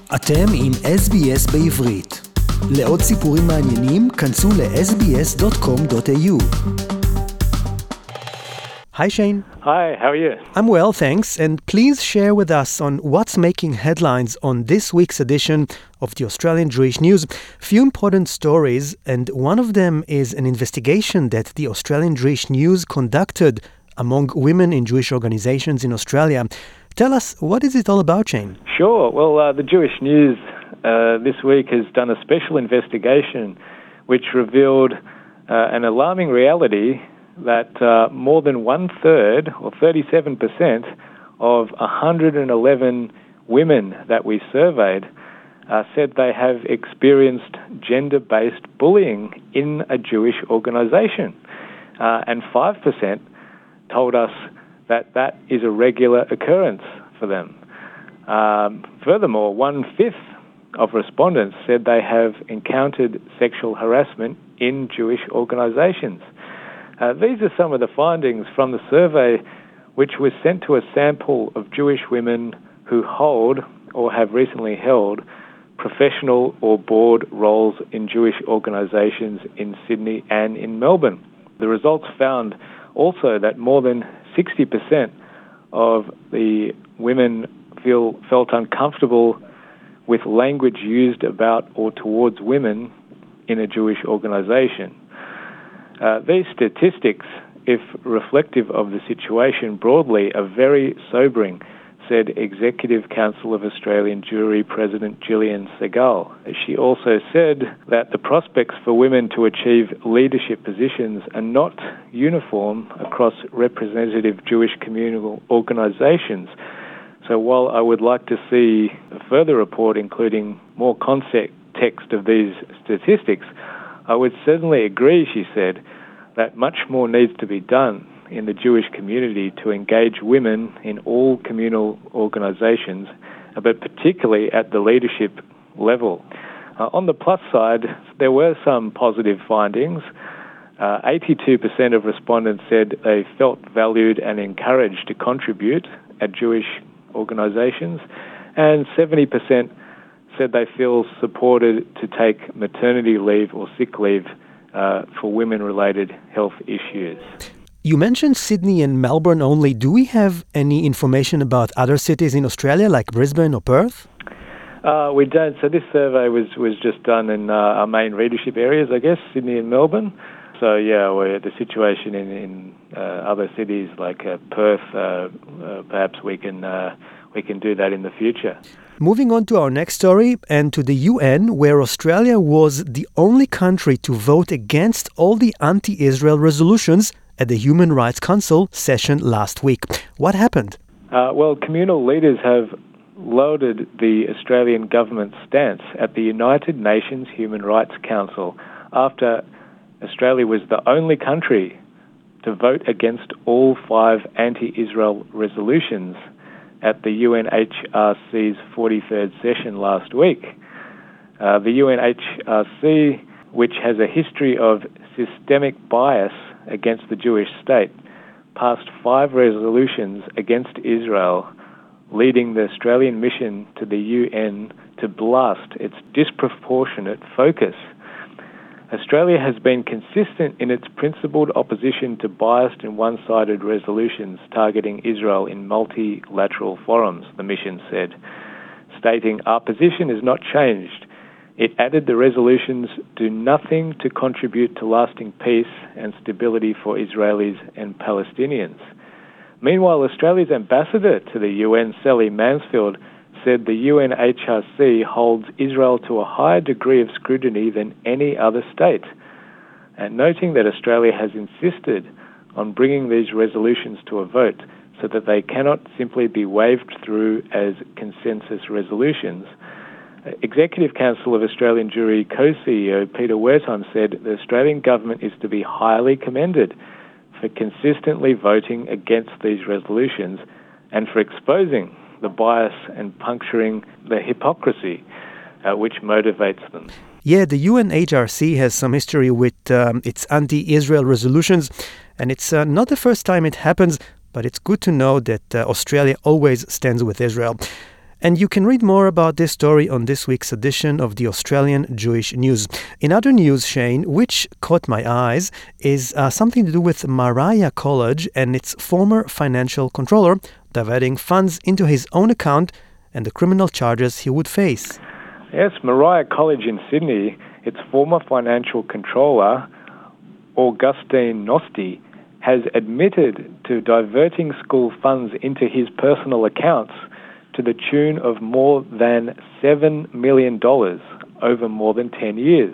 אתם עם SBS בעברית. לעוד סיפורים מעניינים, כנסו ל-sbs.com.au. Hi Shane. Hi, how are you? I'm well, thanks, and please share with us on what's making headlines on this week's edition of the Australian Jewish News. Few important stories, and one of them is an investigation that the Australian Jewish News conducted among women in Jewish organizations in Australia. Tell us, what is it all about, Shane? Sure. Well, the Jewish News this week has done a special investigation which revealed an alarming reality that more than one-third, or 37%, of 111 women that we surveyed said they have experienced gender-based bullying in a Jewish organization. And 5% told us that is a regular occurrence for them. Furthermore, 1/5 of respondents said they have encountered sexual harassment in Jewish organizations. These are some of the findings from the survey, which was sent to a sample of Jewish women who hold or have recently held professional or board roles in Jewish organizations in Sydney and in Melbourne. The results found also that more than 60% of the women felt uncomfortable with language used about or towards women in a Jewish organization. These statistics, if reflective of the situation broadly, are very sobering, said Executive Council of Australian Jewry President Gillian Segal. She also said that the prospects for women to achieve leadership positions are not uniform across representative Jewish communal organizations. So while I would like to see a further report including more context of these statistics, I would certainly agree, she said, that much more needs to be done in the Jewish community to engage women in all communal organizations, but particularly at the leadership level. On the plus side, there were some positive findings. 82% of respondents said they felt valued and encouraged to contribute at Jewish organizations, and 70% said they feel supported to take maternity leave or sick leave for women-related health issues. You mentioned Sydney and Melbourne only. Do we have any information about other cities in Australia like Brisbane or Perth? We don't. So this survey was just done in our main readership areas, I guess, Sydney and Melbourne. So yeah, the situation in other cities like Perth, perhaps we can do that in the future. Moving on to our next story and to the UN, where Australia was the only country to vote against all the anti-Israel resolutions at the Human Rights Council session last week. What happened? Well, communal leaders have lauded the Australian government's stance at the United Nations Human Rights Council after Australia was the only country to vote against all 5 anti-Israel resolutions at the UNHRC's 43rd session last week. The UNHRC, which has a history of systemic bias against the Jewish state, passed 5 resolutions against Israel, leading the Australian mission to the UN to blast its disproportionate focus. Australia has been consistent in its principled opposition to biased and one-sided resolutions targeting Israel in multilateral forums, the mission said, stating, "Our position has not changed." It added the resolutions do nothing to contribute to lasting peace and stability for Israelis and Palestinians. Meanwhile, Australia's ambassador to the UN, Sally Mansfield, said the UNHRC holds Israel to a higher degree of scrutiny than any other state, and noting that Australia has insisted on bringing these resolutions to a vote so that they cannot simply be waved through as consensus resolutions. Executive Council of Australian Jewry co-CEO Peter Wertheim said the Australian government is to be highly commended for consistently voting against these resolutions and for exposing the bias and puncturing the hypocrisy which motivates them. Yeah, the UNHRC has some history with its anti-Israel resolutions, and it's not the first time it happens, but it's good to know that Australia always stands with Israel. And you can read more about this story on this week's edition of the Australian Jewish News. In other news, Shane, which caught my eyes, is something to do with Mariah College and its former financial controller diverting funds into his own account and the criminal charges he would face. Yes, Mariah College in Sydney, its former financial controller, Augustine Nosti, has admitted to diverting school funds into his personal accounts to the tune of more than $7 million over more than 10 years.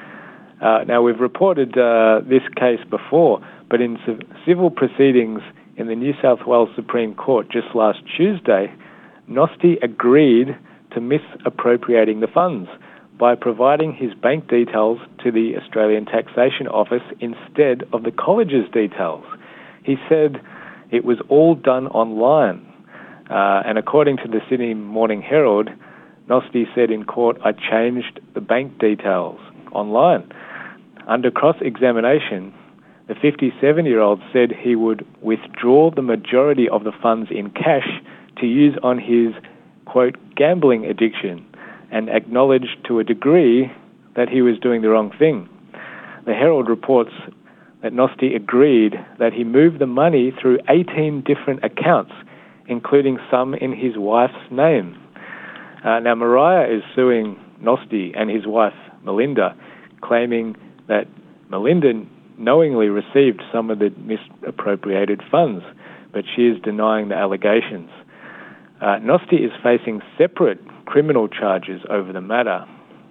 Now, we've reported this case before, but in civil proceedings in the New South Wales Supreme Court just last Tuesday, Nosti agreed to misappropriating the funds by providing his bank details to the Australian Taxation Office instead of the college's details. He said it was all done online. And according to the Sydney Morning Herald, Nosti said in court, "I changed the bank details online." Under cross-examination, the 57-year-old said he would withdraw the majority of the funds in cash to use on his, quote, gambling addiction, and acknowledged to a degree that he was doing the wrong thing. The Herald reports that Nosti agreed that he moved the money through 18 different accounts, including some in his wife's name. Now, Mariah is suing Nosti and his wife, Melinda, claiming that Melinda knowingly received some of the misappropriated funds, but she is denying the allegations. Nosti is facing separate criminal charges over the matter.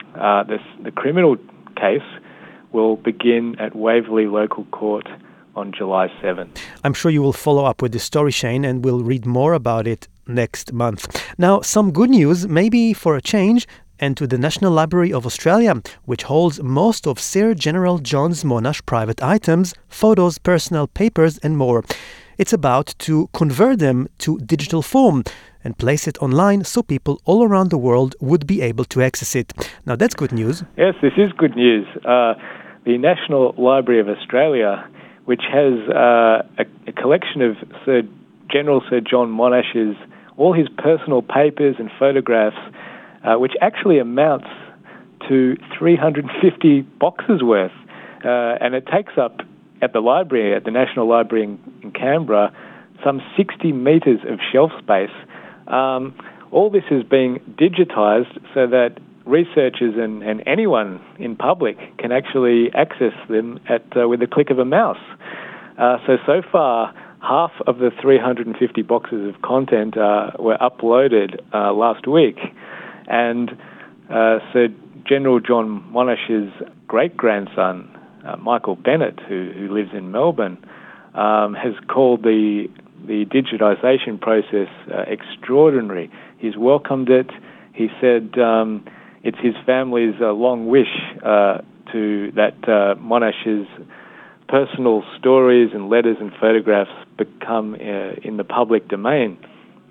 The criminal case will begin at Waverley Local Court on July 7th. I'm sure you will follow up with this story, Shane, and we'll read more about it next month. Now, some good news, maybe for a change, and to the National Library of Australia, which holds most of Sir General John Monash private items, photos, personal papers, and more. It's about to convert them to digital form and place it online so people all around the world would be able to access it. Now, that's good news. Yes, this is good news. The National Library of Australia, which has a collection of General Sir John Monash's, all his personal papers and photographs, which actually amounts to 350 boxes worth. And it takes up at the library, at the National Library in Canberra, some 60 metres of shelf space. All this is being digitised so that researchers and anyone in public can actually access them with the click of a mouse. So far, half of the 350 boxes of content were uploaded last week. And Sir General John Monash's great-grandson, Michael Bennett, who lives in Melbourne, has called the digitisation process extraordinary. He's welcomed it. He said it's his family's long wish that Monash's personal stories and letters and photographs become in the public domain.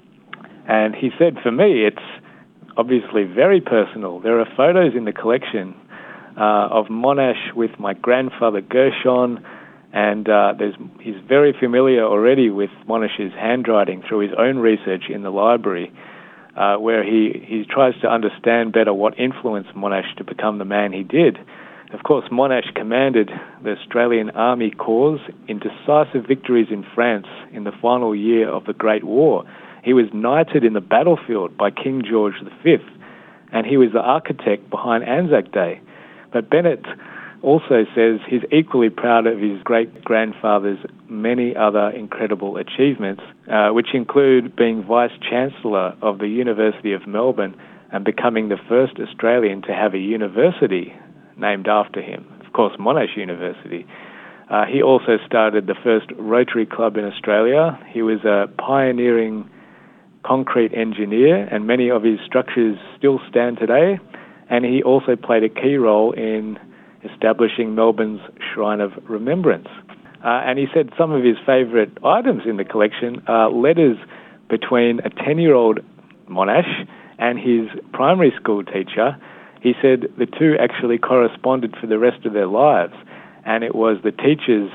And he said, for me, it's obviously very personal. There are photos in the collection of Monash with my grandfather Gershon, and he's very familiar already with Monash's handwriting through his own research in the library, where he tries to understand better what influenced Monash to become the man he did. Of course, Monash commanded the Australian Army Corps in decisive victories in France in the final year of the Great War. He was knighted in the battlefield by King George V, and he was the architect behind Anzac Day. But Bennett also says he's equally proud of his great-grandfather's many other incredible achievements, which include being Vice-Chancellor of the University of Melbourne and becoming the first Australian to have a university named after him, of course, Monash University. He also started the first Rotary Club in Australia. He was a pioneering concrete engineer, and many of his structures still stand today. And he also played a key role in establishing Melbourne's Shrine of Remembrance. And he said some of his favourite items in the collection are letters between a 10-year-old Monash and his primary school teacher. He said the two actually corresponded for the rest of their lives, and it was the teacher's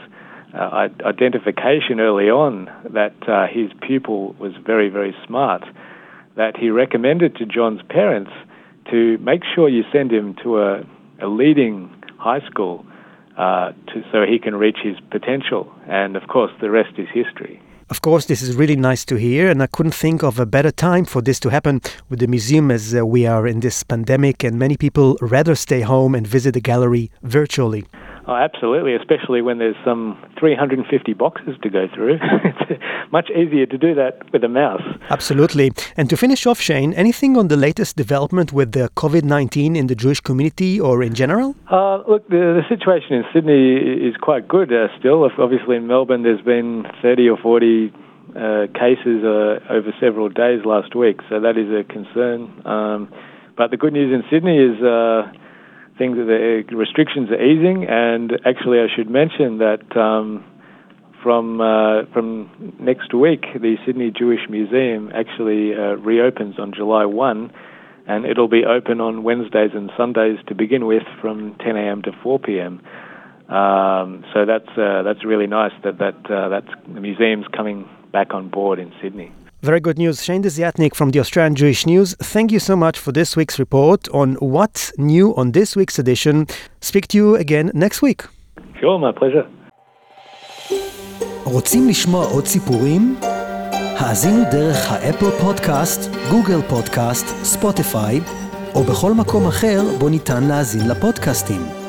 identification early on that his pupil was very, very smart that he recommended to John's parents to make sure you send him to a leading high school so he can reach his potential. And, of course, the rest is history. Of course, this is really nice to hear, and I couldn't think of a better time for this to happen with the museum as we are in this pandemic, and many people rather stay home and visit the gallery virtually. Oh, absolutely, especially when there's some 350 boxes to go through. It's much easier to do that with a mouse. Absolutely. And to finish off, Shane, anything on the latest development with the COVID-19 in the Jewish community or in general? Look, the situation in Sydney is quite good still. Obviously in Melbourne there's been 30 or 40 cases over several days last week, so that is a concern. But the good news in Sydney is the restrictions are easing, and actually I should mention that from next week the Sydney Jewish Museum actually reopens on July 1, and it'll be open on Wednesdays and Sundays to begin with from 10 a.m. to 4 p.m. So that's really nice that the museum's coming back on board in Sydney. Very good news. Shane Desiatnik from the Australian Jewish News. Thank you so much for this week's report on what's new on this week's edition. Speak to you again next week. Sure, my pleasure. רוצים לשמוע עוד סיפורים? האזינו דרך האפל פודקאסט, גוגל פודקאסט, ספוטיפיי, או בכל מקום אחר בו ניתן להאזין לפודקאסטים.